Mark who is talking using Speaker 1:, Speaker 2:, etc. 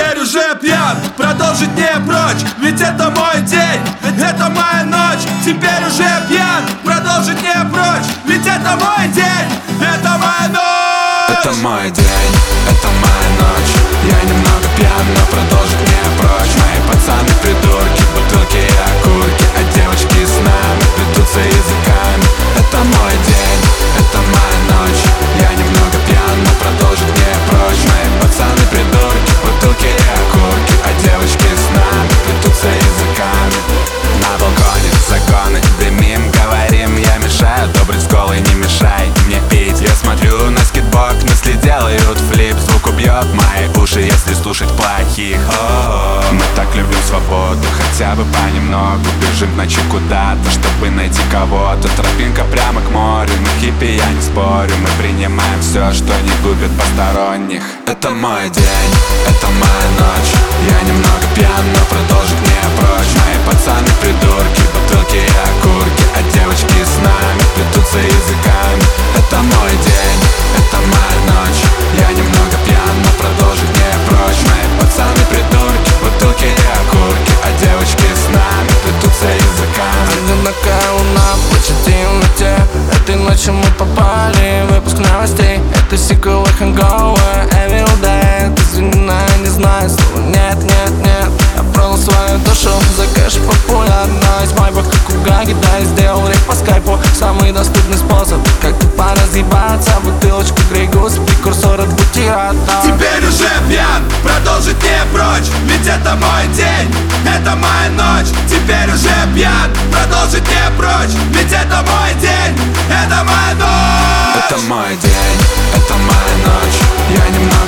Speaker 1: Теперь уже пьян, продолжить не прочь, ведь это мой день, это моя ночь. Теперь уже пьян, продолжить не прочь, ведь это мой день, это моя ночь.
Speaker 2: Это мой день, это моя ночь. Я немного пьян, но продолжить не прочь. Мои пацаны придурки, бутылки и окурки, а девочки с нами плетутся языками. Это мой день, это моя ночь. Я немного пьян, но продолжить не прочь. Мои пацаны придурки, бутылки и окурки, а девочки с нами плетутся языками. На балконе загоны, дымим, говорим, я мешаю. Добрый с голой, не мешай мне пить. Я смотрю на скейтборд, мысли делают флип. Звук убьет мои уши, если слушать плохих. Мы так любим свободу, хотя бы понемногу. Бежим ночью куда-то, чтобы найти кого-то. Тропинка прямо к морю, мы хиппи, я не спорю. Мы принимаем все, что не губит посторонних. Это мой день, это моя ночь. Я немного пьян, но продолжить не прочь. Мои пацаны придурки, бутылки и окурки, а девочки с нами плетутся языками. Это мой день, это моя ночь. Я немного пьян, но продолжить не прочь. Мои пацаны придурки, бутылки и окурки, а девочки с нами плетутся языками.
Speaker 3: Одинокая луна в плаче темноте. Этой ночью мы попали в выпуск новостей. Это сиквел и хэнговер, Evil Dead. Извини, но я не знаю слова нет, нет, нет. Я продал свою душу за кэш популярность. Мой бог как у Гаги, да, я сделал рейв по скайпу. Самый доступный способ, как тупо разъебаться. Бутылочка Грей Гус, прекурсор от бутерата.
Speaker 1: Теперь уже пьян, продолжить не прочь, ведь это мой день, это моя ночь. Теперь уже пьян, продолжить не прочь, ведь это мой день, это моя ночь.
Speaker 2: Это мой день, это моя ночь. Я немного